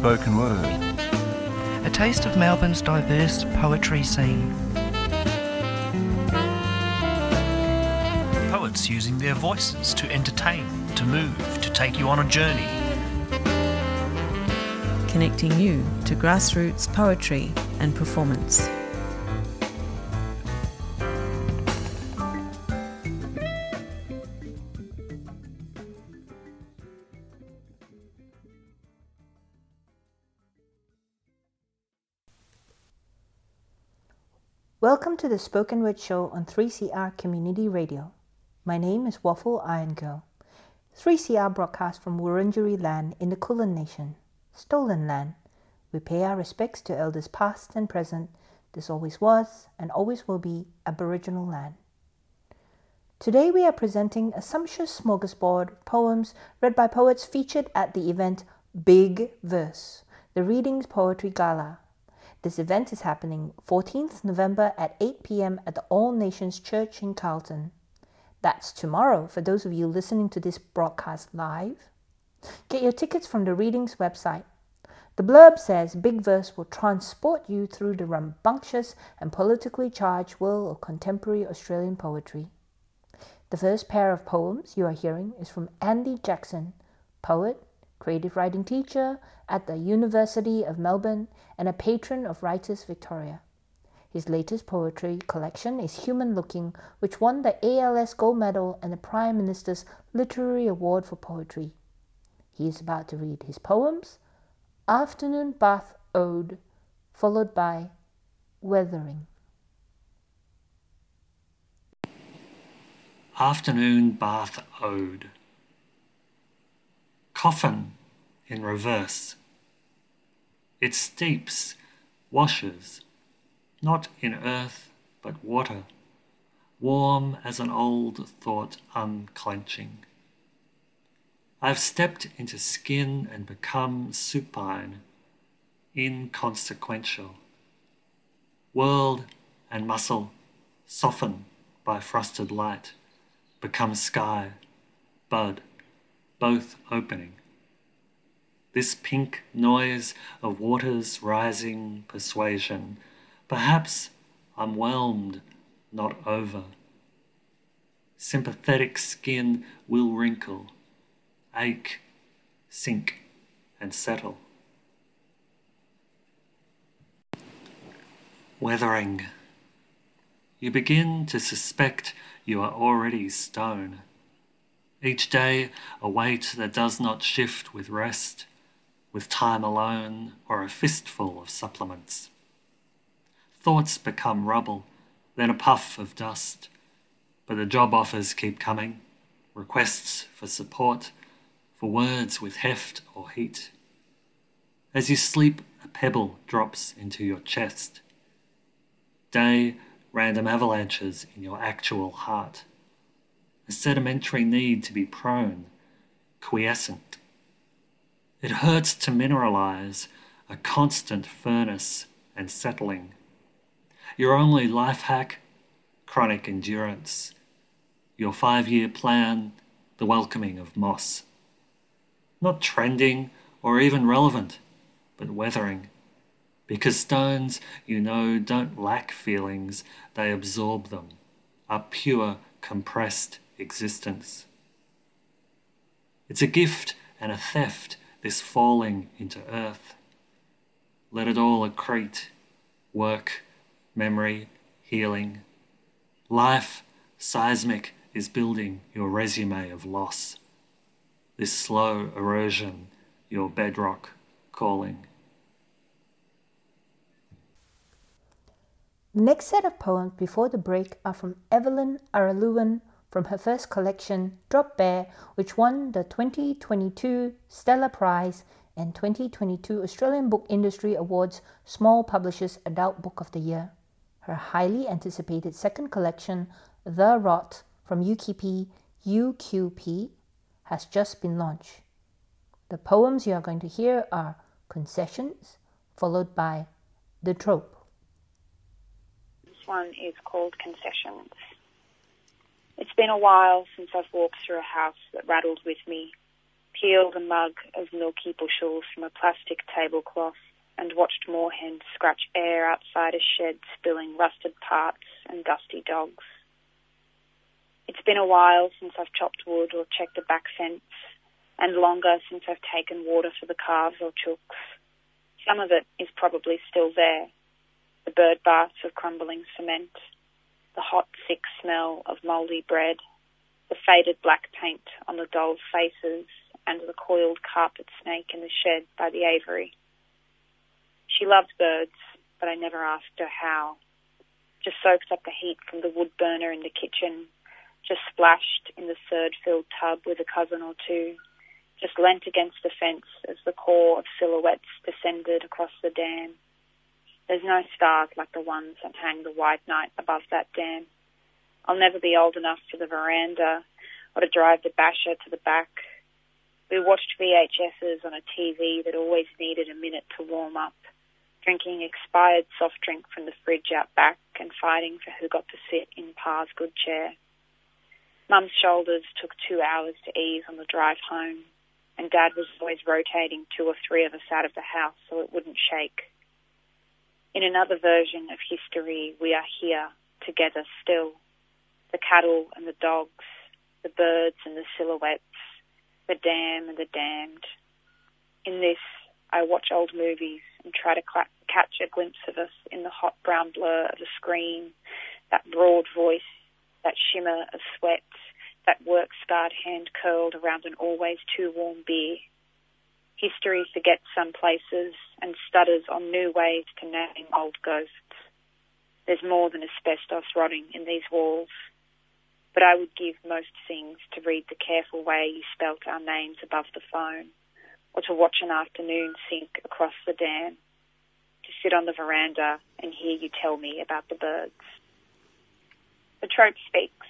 spoken word. A taste of Melbourne's diverse poetry scene. Poets using their voices to entertain, to move, to take you on a journey. Connecting you to grassroots poetry and performance. Welcome to the Spoken Word Show on 3CR Community Radio. My name is Waffle Iron Girl. 3CR broadcasts from Wurundjeri land in the Kulin Nation, stolen land. We pay our respects to elders past and present. This always was and always will be Aboriginal land. Today we are presenting a sumptuous smorgasbord of poems read by poets featured at the event Big Verse, the Readings Poetry Gala. This event is happening 14th November at 8 p.m. at the All Nations Church in Carlton. That's tomorrow for those of you listening to this broadcast live. Get your tickets from the Readings website. The blurb says Big Verse will transport you through the rambunctious and politically charged world of contemporary Australian poetry. The first pair of poems you are hearing is from Andy Jackson, poet, creative writing teacher at the University of Melbourne and a patron of Writers Victoria. His latest poetry collection is Human Looking, which won the ALS Gold Medal and the Prime Minister's Literary Award for Poetry. He is about to read his poems, Afternoon Bath Ode, followed by Weathering. Afternoon Bath Ode. Coffin in reverse. It steeps, washes, not in earth but water, warm as an old thought unclenching. I've stepped into skin and become supine, inconsequential. World and muscle soften by frosted light, become sky, bud, both opening. This pink noise of water's rising persuasion, perhaps I'm whelmed, not over. Sympathetic skin will wrinkle, ache, sink, and settle. Weathering. You begin to suspect you are already stone. Each day a weight that does not shift with rest, with time alone, or a fistful of supplements. Thoughts become rubble, then a puff of dust, but the job offers keep coming, requests for support, for words with heft or heat. As you sleep, a pebble drops into your chest. Day, random avalanches in your actual heart. A sedimentary need to be prone, quiescent. It hurts to mineralize, a constant furnace and settling. Your only life hack, chronic endurance. Your 5-year plan, the welcoming of moss. Not trending or even relevant, but weathering. Because stones, you know, don't lack feelings, they absorb them. A pure, compressed existence. It's a gift and a theft, this falling into earth. Let it all accrete, work, memory, healing. Life, seismic, is building your resume of loss. This slow erosion, your bedrock calling. The next set of poems before the break are from Evelyn Araluan from her first collection, Drop Bear, which won the 2022 Stella Prize and 2022 Australian Book Industry Awards Small Publishers Adult Book of the Year. Her highly anticipated second collection, The Rot, from UQP, has just been launched. The poems you are going to hear are Concessions, followed by The Trope. This one is called Concessions. It's been a while since I've walked through a house that rattled with me, peeled a mug of milky bushels from a plastic tablecloth, and watched moorhens scratch air outside a shed spilling rusted parts and dusty dogs. It's been a while since I've chopped wood or checked a back fence, and longer since I've taken water for the calves or chooks. Some of it is probably still there. The bird baths of crumbling cement, the hot, sick smell of mouldy bread, the faded black paint on the dolls' faces, and the coiled carpet snake in the shed by the aviary. She loved birds, but I never asked her how. Just soaked up the heat from the wood burner in the kitchen, just splashed in the surd-filled tub with a cousin or two, just leant against the fence as the core of silhouettes descended across the dam. There's no stars like the ones that hang the white night above that dam. I'll never be old enough for the veranda or to drive the basher to the back. We watched VHSs on a TV that always needed a minute to warm up, drinking expired soft drink from the fridge out back and fighting for who got to sit in Pa's good chair. Mum's shoulders took 2 hours to ease on the drive home, and Dad was always rotating 2 or 3 of us out of the house so it wouldn't shake. In another version of history, we are here, together still. The cattle and the dogs, the birds and the silhouettes, the dam and the damned. In this, I watch old movies and try to catch a glimpse of us in the hot brown blur of a screen, that broad voice, that shimmer of sweat, that work-scarred hand curled around an always too warm beer. History forgets some places and stutters on new ways to name old ghosts. There's more than asbestos rotting in these walls. But I would give most things to read the careful way you spelt our names above the phone, or to watch an afternoon sink across the dam, to sit on the veranda and hear you tell me about the birds. The trope speaks.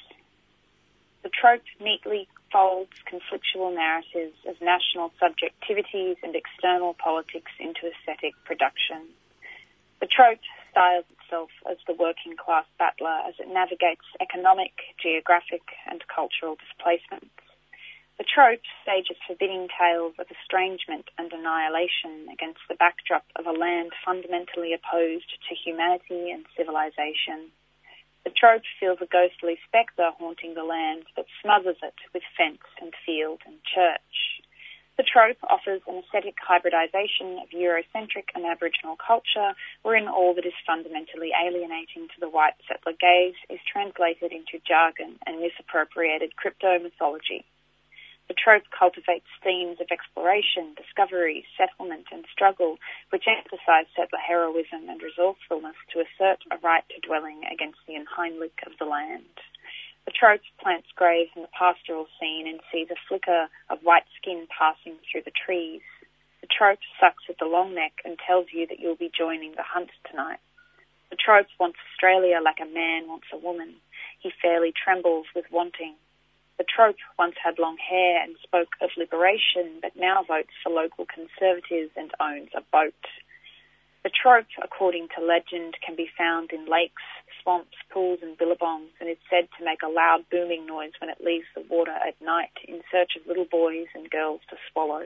The trope neatly folds conflictual narratives of national subjectivities and external politics into aesthetic production. The trope styles itself as the working class battler as it navigates economic, geographic and cultural displacements. The trope stages forbidding tales of estrangement and annihilation against the backdrop of a land fundamentally opposed to humanity and civilization. The trope feels a ghostly spectre haunting the land that smothers it with fence and field and church. The trope offers an aesthetic hybridization of Eurocentric and Aboriginal culture, wherein all that is fundamentally alienating to the white settler gaze is translated into jargon and misappropriated crypto-mythology. The trope cultivates themes of exploration, discovery, settlement and struggle, which emphasize settler heroism and resourcefulness to assert a right to dwelling against the Unheimlich of the land. The trope plants graves in the pastoral scene and sees a flicker of white skin passing through the trees. The trope sucks at the long neck and tells you that you'll be joining the hunt tonight. The trope wants Australia like a man wants a woman. He fairly trembles with wanting. The trope once had long hair and spoke of liberation, but now votes for local Conservatives and owns a boat. The trope, according to legend, can be found in lakes, swamps, pools and billabongs, and is said to make a loud booming noise when it leaves the water at night in search of little boys and girls to swallow.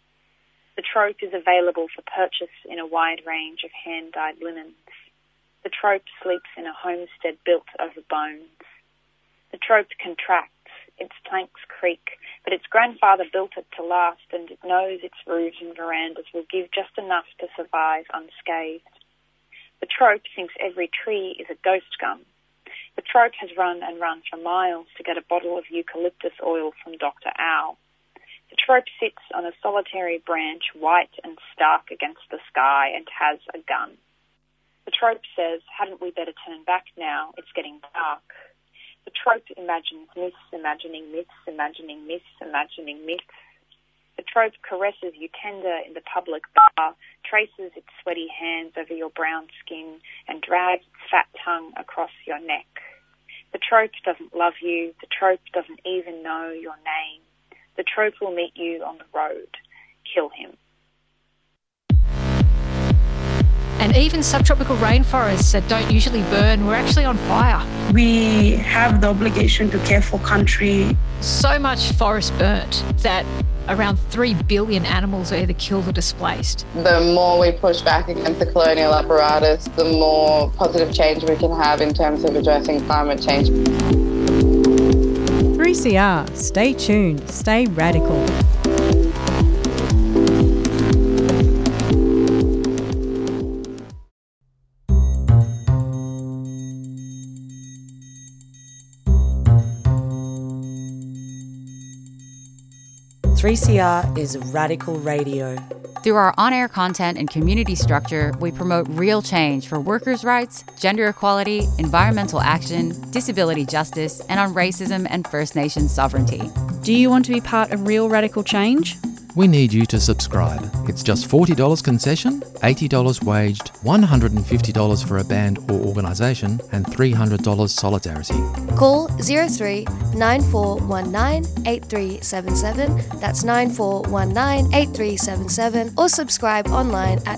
The trope is available for purchase in a wide range of hand-dyed linens. The trope sleeps in a homestead built over bones. The trope contracts. Its planks creak, but its grandfather built it to last, and it knows its roofs and verandas will give just enough to survive unscathed. The trope thinks every tree is a ghost gun. The trope has run and run for miles to get a bottle of eucalyptus oil from Dr. Owl. The trope sits on a solitary branch, white and stark against the sky, and has a gun. The trope says, hadn't we better turn back now? It's getting dark. The trope imagines myths, imagining myths, imagining myths, imagining myths. The trope caresses you tender in the public bar, traces its sweaty hands over your brown skin, and drags its fat tongue across your neck. The trope doesn't love you. The trope doesn't even know your name. The trope will meet you on the road. Kill him. An Even subtropical rainforests that don't usually burn were actually on fire. We have the obligation to care for country. So much forest burnt that around 3 billion animals are either killed or displaced. The more we push back against the colonial apparatus, the more positive change we can have in terms of addressing climate change. 3CR. Stay tuned. Stay radical. .3CR is radical radio. Through our on-air content and community structure, we promote real change for workers' rights, gender equality, environmental action, disability justice, and on racism and First Nations sovereignty. Do you want to be part of real radical change? We need you to subscribe. It's just $40 concession, $80 waged, $150 for a band or organisation, and $300 solidarity. Call 03 9419 8377, that's 9419 8377, or subscribe online at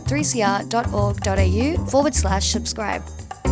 3cr.org.au/subscribe.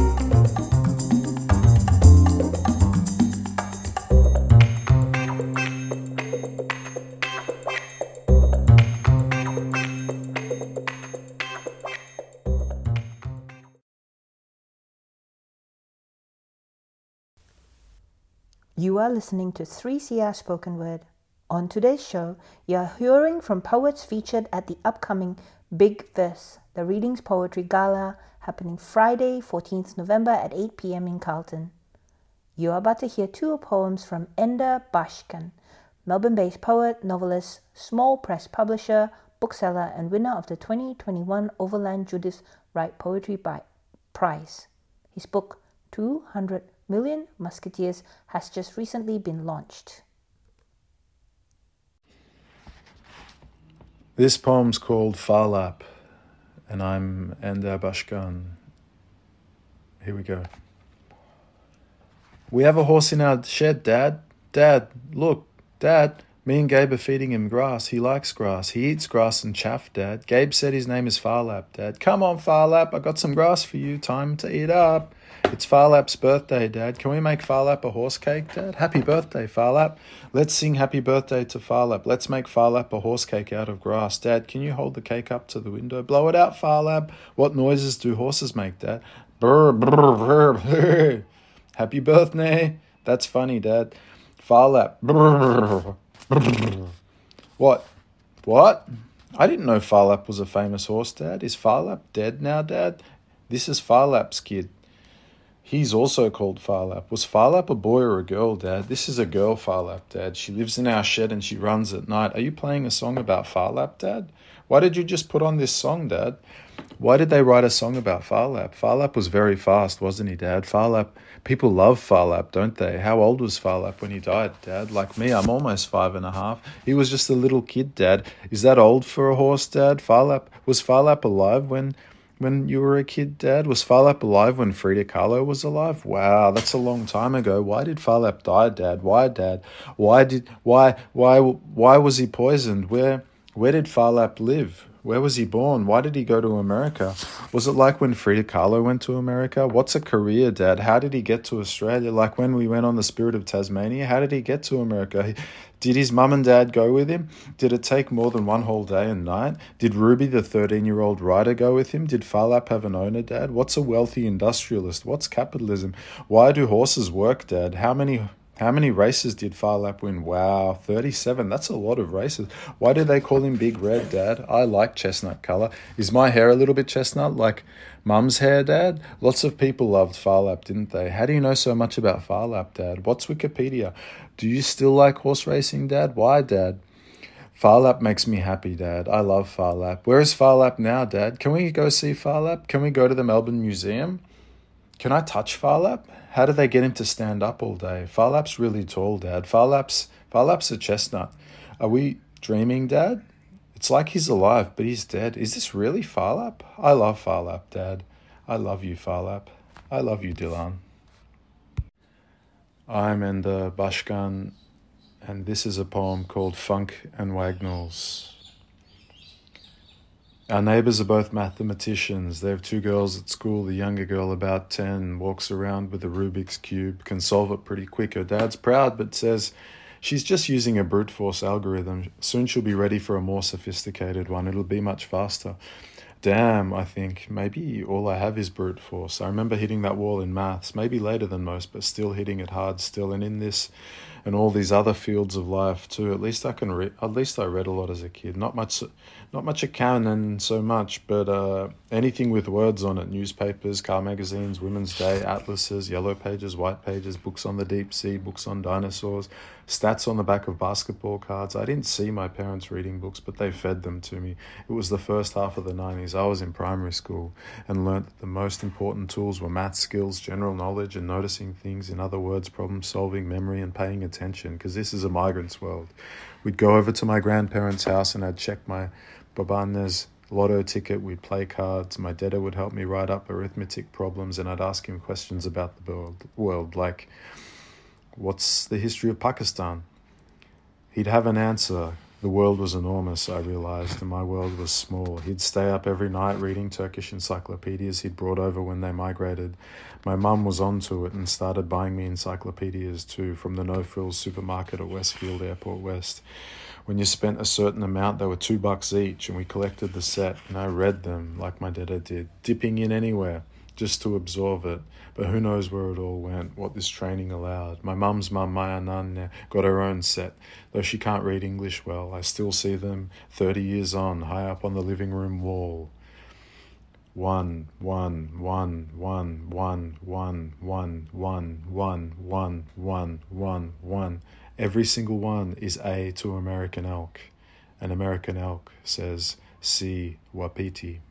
You are listening to 3CR Spoken Word. On today's show, you are hearing from poets featured at the upcoming Big Verse, the Readings Poetry Gala, happening Friday, 14th November at 8 p.m. in Carlton. You are about to hear two poems from Enda Bashkan, Melbourne-based poet, novelist, small press publisher, bookseller, and winner of the 2021 Overland Judith Wright Poetry Prize. His book, 200 Million Musketeers, has just recently been launched. This poem's called Farlap, and I'm Enda Bashkan. Here we go. We have a horse in our shed, Dad. Dad, look, Dad. Me and Gabe are feeding him grass. He likes grass. He eats grass and chaff, Dad. Gabe said his name is Farlap, Dad. Come on, Farlap, I got some grass for you. Time to eat up. It's Farlap's birthday, Dad. Can we make Farlap a horse cake, Dad? Happy birthday, Farlap. Let's sing happy birthday to Farlap. Let's make Farlap a horse cake out of grass. Dad, can you hold the cake up to the window? Blow it out, Farlap. What noises do horses make, Dad? Brr, brr, brr, brr. Happy birthday. That's funny, Dad. Farlap. Brr, brr. What? What? I didn't know Farlap was a famous horse, Dad. Is Farlap dead now, Dad? This is Farlap's kid. He's also called Farlap. Was Farlap a boy or a girl, Dad? This is a girl, Farlap, Dad. She lives in our shed and she runs at night. Are you playing a song about Farlap, Dad? Why did you just put on this song, Dad? Why did they write a song about Farlap? Farlap was very fast, wasn't he, Dad? Farlap, people love Farlap, don't they? How old was Farlap when he died, Dad? Like me, I'm almost 5.5. He was just a little kid, Dad. Is that old for a horse, Dad? Was Farlap alive when you were a kid, Dad? Was Farlap alive when Frida Kahlo was alive? Wow, that's a long time ago. Why did Farlap die, Dad? Why, Dad? Why was he poisoned? Where did Farlap live? Where was he born? Why did he go to America? Was it like when Frida Kahlo went to America? What's a career, Dad? How did he get to Australia? Like when we went on the Spirit of Tasmania, how did he get to America? Did his mum and dad go with him? Did it take more than one whole day and night? Did Ruby, the 13-year-old writer, go with him? Did Farlap have an owner, Dad? What's a wealthy industrialist? What's capitalism? Why do horses work, Dad? How many races did Farlap win? Wow, 37. That's a lot of races. Why do they call him Big Red, Dad? I like chestnut colour. Is my hair a little bit chestnut like Mum's hair, Dad? Lots of people loved Farlap, didn't they? How do you know so much about Farlap, Dad? What's Wikipedia? Do you still like horse racing, Dad? Why, Dad? Farlap makes me happy, Dad. I love Farlap. Where is Farlap now, Dad? Can we go see Farlap? Can we go to the Melbourne Museum? Can I touch Farlap? How do they get him to stand up all day? Farlap's really tall, Dad. Farlap's a chestnut. Are we dreaming, Dad? It's like he's alive, but he's dead. Is this really Farlap? I love Farlap, Dad. I love you, Farlap. I love you, Dylan. I'm Enda Bashkan, and this is a poem called Funk and Wagnalls. Our neighbours are both mathematicians. They have 2 girls at school. The younger girl, about 10, walks around with a Rubik's Cube, can solve it pretty quick. Her dad's proud, but says she's just using a brute force algorithm. Soon she'll be ready for a more sophisticated one. It'll be much faster. Damn, I think, maybe all I have is brute force. I remember hitting that wall in maths, maybe later than most, but still hitting it hard still. And in this and all these other fields of life too, at least I can read. At least I read a lot as a kid. Not much a canon so much, but anything with words on it: newspapers, car magazines, Women's Day, atlases, yellow pages, white pages, books on the deep sea, books on dinosaurs, stats on the back of basketball cards. I didn't see my parents reading books, but they fed them to me. It was the first half of the 90s. I was in primary school and learnt that the most important tools were math skills, general knowledge, and noticing things. In other words, problem solving, memory, and paying attention, because this is a migrant's world. We'd go over to my grandparents' house and I'd check my babane's lotto ticket. We'd play cards. My dada would help me write up arithmetic problems, and I'd ask him questions about the world, like, what's the history of Pakistan? He'd have an answer. The world was enormous, I realised, and my world was small. He'd stay up every night reading Turkish encyclopedias he'd brought over when they migrated. My mum was onto it and started buying me encyclopedias too, from the No Frills supermarket at Westfield Airport West. When you spent a certain amount, they were $2 each, and we collected the set, and I read them like my dada did, dipping in anywhere just to absorb it. But who knows where it all went, what this training allowed. My mum's mum, Maya Nanne, got her own set. Though she can't read English well, I still see them 30 years on, high up on the living room wall. 1, 1, 1, 1, 1, 1, 1, 1, 1, 1, 1, 1, 1. Every single one is A to American elk. An American elk says, "Si wapiti."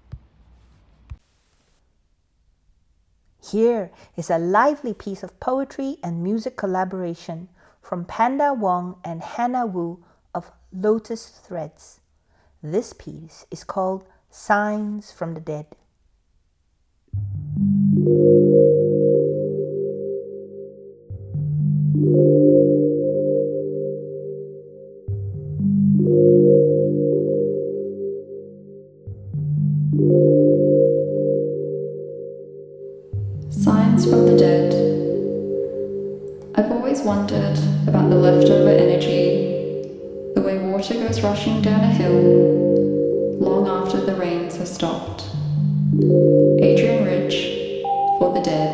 Here is a lively piece of poetry and music collaboration from Panda Wong and Hannah Wu of Lotus Threads. This piece is called Signs from the Dead. Signs from the Dead. I've always wondered about the leftover energy, the way water goes rushing down a hill long after the rains have stopped. Adrian Rich, For the Dead.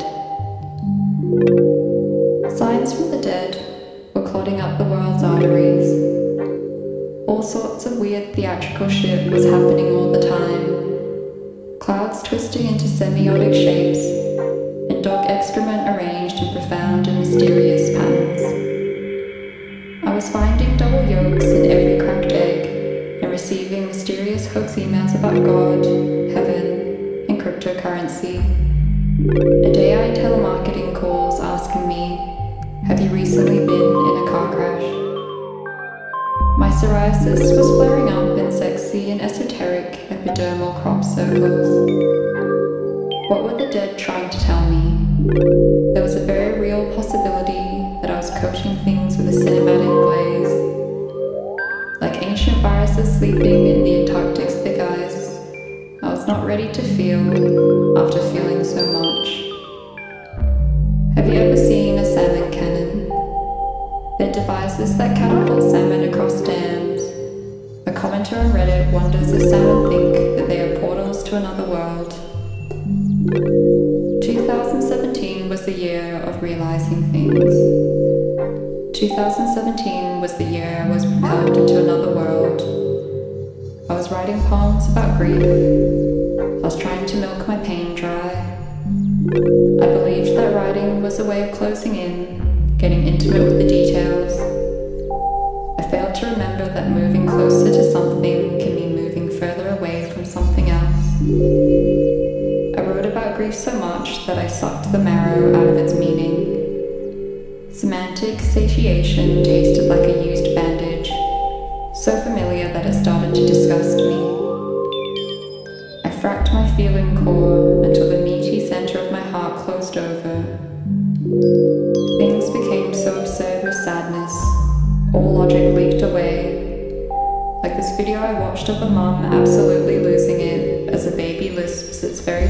Signs from the dead were clogging up the world's arteries. All sorts of weird theatrical shit was happening all the time. Clouds twisting into semiotic shapes, and dog excrement arranged in profound and mysterious patterns. I was finding double yolks in every cracked egg, and receiving mysterious hoax emails about God, heaven, and cryptocurrency. And AI telemarketing calls asking me, "Have you recently been in a car crash?" My psoriasis was flaring up in sexy and esoteric epidermal crop circles. What were the dead trying to tell me? There was a very real possibility that I was coating things with a cinematic glaze. Like ancient viruses sleeping in the Antarctic's thick ice, I was not ready to feel after feeling so much. Have you ever seen a salmon cannon? They're devices that catapult salmon across dams. A commenter on Reddit wonders if salmon think that they are portals to another world. 2017 was the year of realizing things. 2017 was the year I was propelled into another world. I was writing poems about grief. I was trying to milk my pain dry. I believed that writing was a way of closing in, getting intimate with the details. I failed to remember that moving closer to something can mean moving further away from something else. I wrote about grief so much that I sucked the marrow out of its meaning. Semantic satiation tasted like a used bandage, so familiar that it started to disgust me. I fracked my feeling core until the meaty center of my heart closed over. Things became so absurd with sadness, all logic leaked away. Like this video I watched of a mum absolutely losing it,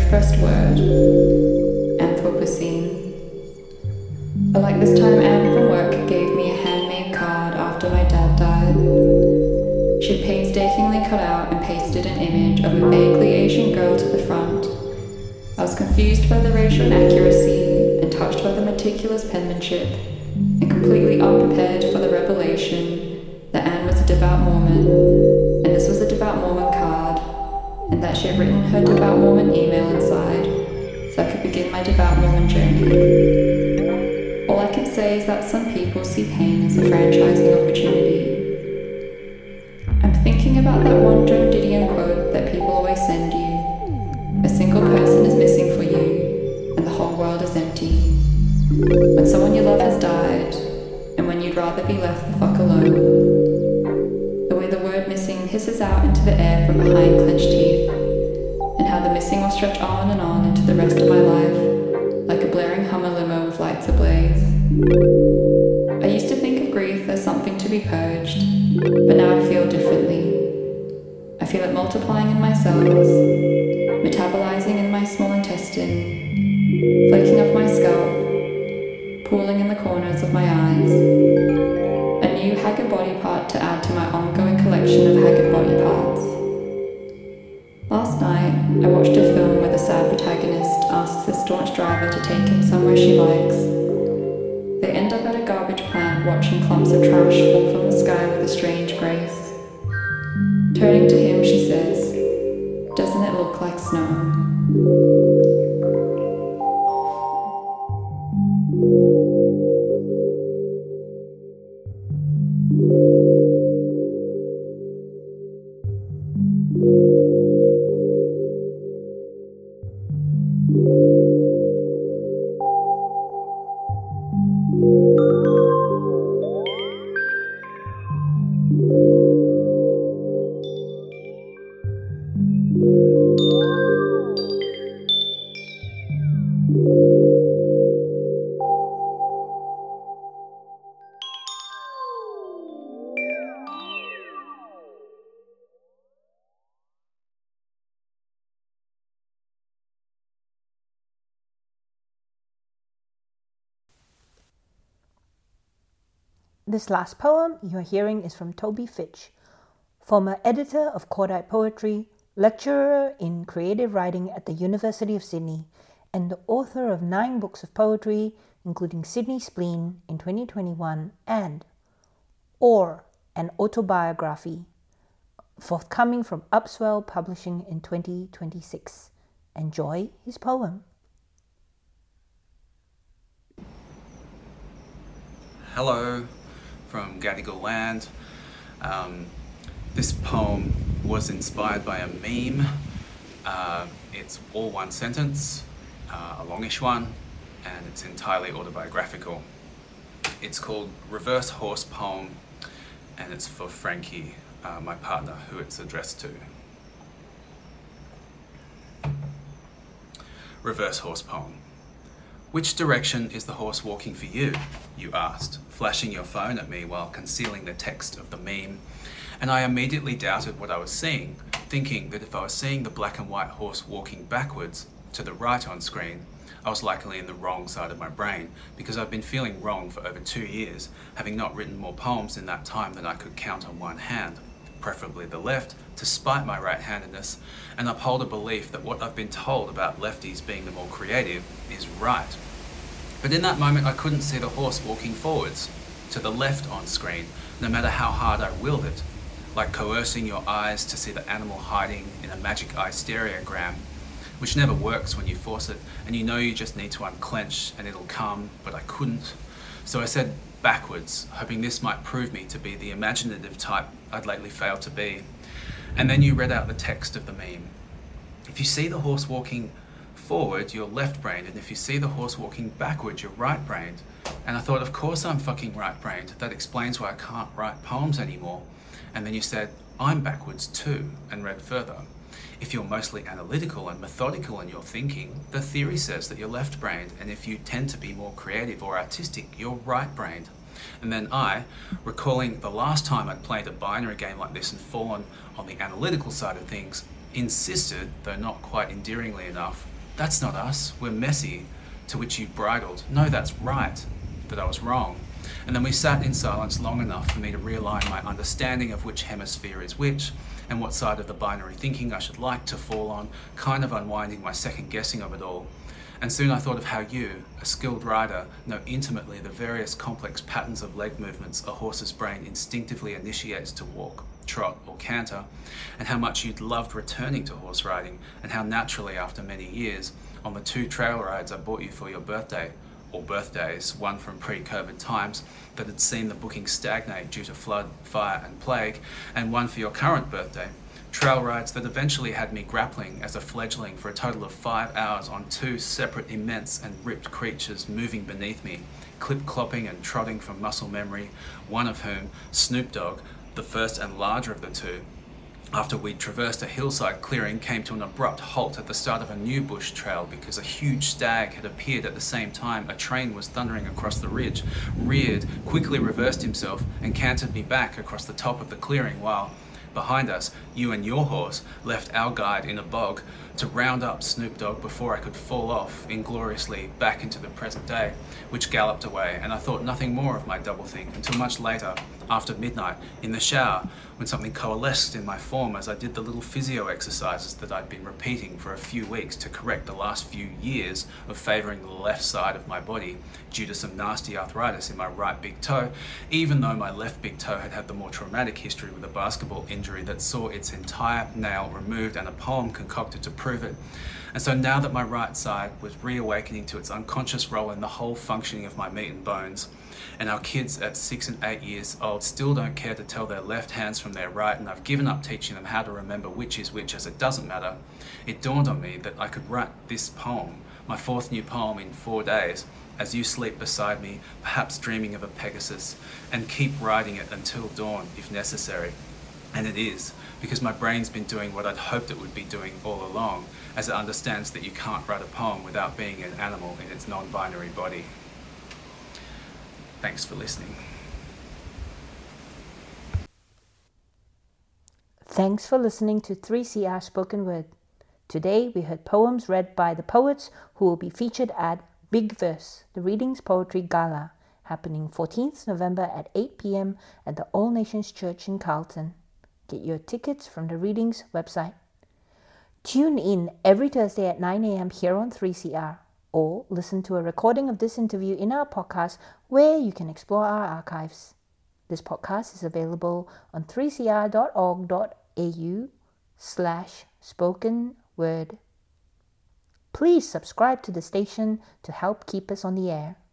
first word, Anthropocene. But like this time, Anne from work gave me a handmade card after my dad died. She'd painstakingly cut out and pasted an image of a vaguely Asian girl to the front. I was confused by the racial inaccuracy and touched by the meticulous penmanship, and completely unprepared for the revelation that Anne was a devout Mormon, and this was a devout Mormon card, and that she had written her devout Mormon email inside, so I could begin my devout Mormon journey. All I can say is that some people see pain as a franchising opportunity. I'm thinking about that one Joan Didion quote that people always send you. A single person is missing for you, and the whole world is empty. When someone you love has died, and when you'd rather be left the fuck alone. The way the word missing hisses out into the air from behind clenched teeth, and how the missing will stretch on and on into the rest of my life, like a blaring Hummer limo with lights ablaze. I used to think of grief as something to be purged, but now I feel differently. I feel it multiplying in my cells, metabolizing in my small intestine, flaking off my scalp, pooling in the corners of my eyes. A new haggard body part to add to my ongoing collection of haggard body parts. Last night, I watched a film where the sad protagonist asks the staunch driver to take him somewhere she likes. They end up at a garbage plant watching clumps of trash fall from the sky with a strange grace. Turning to him, she says, "Doesn't it look like snow?" This last poem you are hearing is from Toby Fitch, former editor of Cordite Poetry, lecturer in creative writing at the University of Sydney, and the author of 9 books of poetry, including Sydney Spleen in 2021 and Or, an Autobiography, forthcoming from Upswell Publishing in 2026. Enjoy his poem. Hello from Gadigal land. This poem was inspired by a meme. It's all one sentence, a longish one, and it's entirely autobiographical. It's called Reverse Horse Poem, and it's for Frankie, my partner, who it's addressed to. Reverse Horse Poem. Which direction is the horse walking for you? You asked, flashing your phone at me while concealing the text of the meme. And I immediately doubted what I was seeing, thinking that if I was seeing the black and white horse walking backwards to the right on screen, I was likely in the wrong side of my brain, because I've been feeling wrong for over 2 years, having not written more poems in that time than I could count on one hand, preferably the left, to spite my right-handedness, and uphold a belief that what I've been told about lefties being the more creative is right. But in that moment I couldn't see the horse walking forwards, to the left on screen, no matter how hard I willed it, like coercing your eyes to see the animal hiding in a magic eye stereogram, which never works when you force it, and you know you just need to unclench and it'll come, but I couldn't. So I said backwards, hoping this might prove me to be the imaginative type I'd lately failed to be. And then you read out the text of the meme. If you see the horse walking forward, you're left-brained, and if you see the horse walking backward, you're right-brained. And I thought, of course I'm fucking right-brained. That explains why I can't write poems anymore. And then you said, I'm backwards too, and read further. If you're mostly analytical and methodical in your thinking, the theory says that you're left-brained, and if you tend to be more creative or artistic, you're right-brained. And then I, recalling the last time I'd played a binary game like this and fallen on the analytical side of things, insisted, though not quite endearingly enough, "That's not us, we're messy," to which you bridled, "No, that's right," that I was wrong. And then we sat in silence long enough for me to realign my understanding of which hemisphere is which, and what side of the binary thinking I should like to fall on, kind of unwinding my second guessing of it all. And soon I thought of how you, a skilled rider, know intimately the various complex patterns of leg movements a horse's brain instinctively initiates to walk, trot, or canter, and how much you'd loved returning to horse riding, and how naturally after many years, on the 2 trail rides I bought you for your birthday, or birthdays, one from pre-COVID times that had seen the booking stagnate due to flood, fire and plague, and one for your current birthday. Trail rides that eventually had me grappling as a fledgling for a total of 5 hours on 2 separate immense and ripped creatures moving beneath me, clip-clopping and trotting from muscle memory, one of whom, Snoop Dogg, the first and larger of the 2, after we'd traversed a hillside clearing, came to an abrupt halt at the start of a new bush trail because a huge stag had appeared at the same time a train was thundering across the ridge, reared, quickly reversed himself, and cantered me back across the top of the clearing while, behind us, you and your horse left our guide in a bog to round up Snoop Dogg before I could fall off ingloriously back into the present day, which galloped away, and I thought nothing more of my doublethink until much later, after midnight, in the shower, when something coalesced in my form as I did the little physio exercises that I'd been repeating for a few weeks to correct the last few years of favouring the left side of my body due to some nasty arthritis in my right big toe, even though my left big toe had had the more traumatic history with a basketball injury that saw its entire nail removed and a poem concocted to prove it. And so now that my right side was reawakening to its unconscious role in the whole functioning of my meat and bones, and our kids at 6 and 8 years old still don't care to tell their left hands from their right, and I've given up teaching them how to remember which is which as it doesn't matter, it dawned on me that I could write this poem, my 4th new poem, in 4 days, as you sleep beside me, perhaps dreaming of a Pegasus, and keep writing it until dawn if necessary. And it is, because my brain's been doing what I'd hoped it would be doing all along, as it understands that you can't write a poem without being an animal in its non-binary body. Thanks for listening. Thanks for listening to 3CR Spoken Word. Today we heard poems read by the poets who will be featured at Big Verse, the Readings Poetry Gala, happening 14th November at 8 p.m. at the All Nations Church in Carlton. Get your tickets from the Readings website. Tune in every Thursday at 9 a.m. here on 3CR, or listen to a recording of this interview in our podcast where you can explore our archives. This podcast is available on 3cr.org.au/spokenword. Please subscribe to the station to help keep us on the air.